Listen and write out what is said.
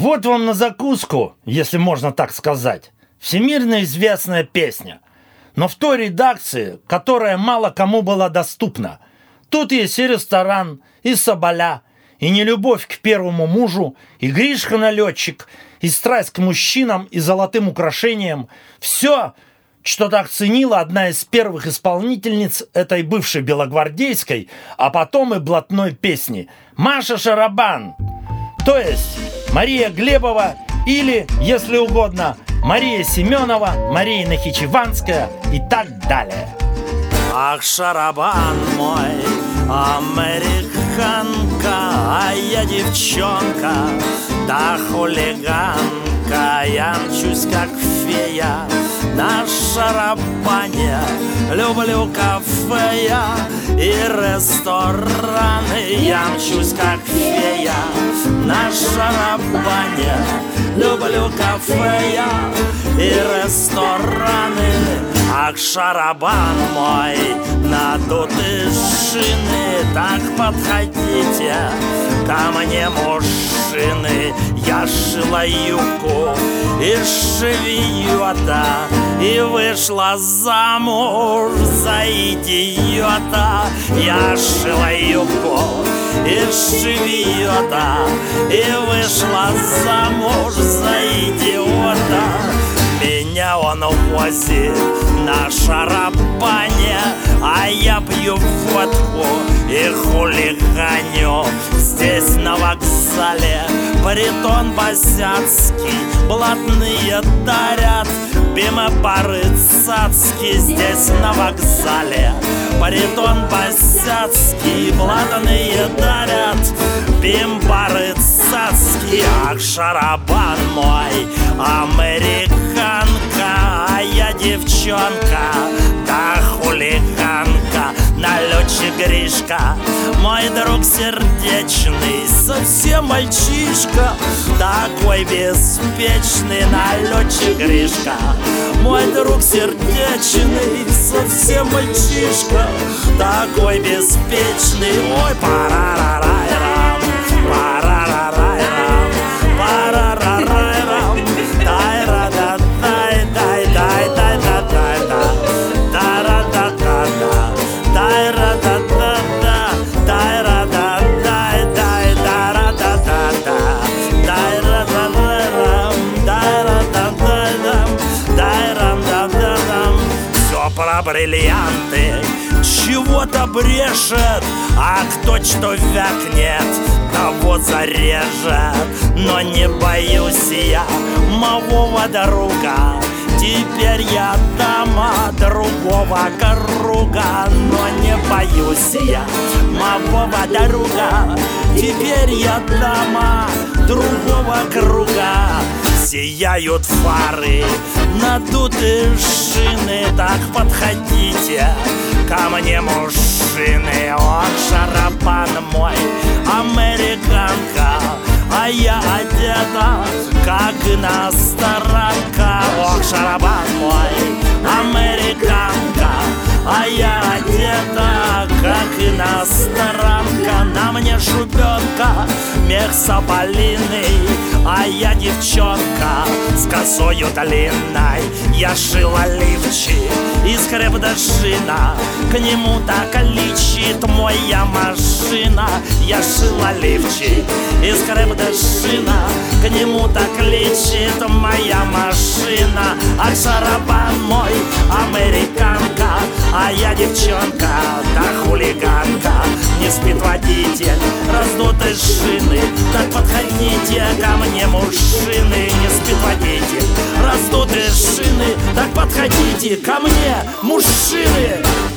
Вот вам на закуску, если можно так сказать, всемирно известная песня, но в той редакции, которая мало кому была доступна. Тут есть и ресторан, и соболя, и нелюбовь к первому мужу, и Гришка-налетчик, и страсть к мужчинам и золотым украшениям. Все, что так ценила одна из первых исполнительниц этой бывшей белогвардейской, а потом и блатной песни – Маша Шарабан, то есть Мария Глебова или, если угодно, Мария Семенова, Мария Нахичеванская и так далее. Ах, Шарабан мой, американка, а я девчонка, да хулиганка, я мчусь как фея на шарабане, люблю кафе и рестораны, я мчусь как фея на шарабане, люблю кафе и рестораны. Ах, Шарабан мой, надутые шины, так подходите ко мне, мужчины. Я шила юбку из шевиота и вышла замуж за идиота. Я шила юбку из шевиота и вышла замуж за идиота. Меня он возит на шарабане, а я пью водку и хулиганю. Здесь на вокзале притон босяцкий, блатные дарят бимы-бары цацки. Здесь на вокзале притон босяцкий, блатные дарят бим-бары цацки. Ах, Шарабан мой, американка, а я девчонка, да хулиганка. Налетчик Гришка, мой друг сердечный, совсем мальчишка, такой беспечный. Налетчик Гришка, мой друг сердечный, совсем мальчишка, такой беспечный. Ой, парарарайрам, парарарайрам, парарарайрам, дай-ра-да-дай, дай-дай-дай-дай-дай-дай, да-ра-да-да-да. Про бриллианты чего-то брешет, а кто что вякнет, того зарежет. Но не боюсь я моего друга, теперь я дама другого круга. Но не боюсь я моего друга, теперь я дама другого круга. Сияют фары, надутые шины, так подходите ко мне, мужчины. Ох, Шарабан мой, американка, а я одета как иностранка. Ох, Шарабан мой, американка, а я одета как иностранка. На мне шубенка, мех соболиный, а я девчонка с косою длинной. Я шила лифчик из крепдашина, к нему так личит моя машина. Я шила лифчик из крепдашина, к нему так личит моя машина. А Шарабан мой, американка, а я девчонка, да хулиганка. Не спит водитель раздутой шины, так подходите ко мне, мужчины. Не спит водитель раздутые шины, так подходите ко мне, мужчины.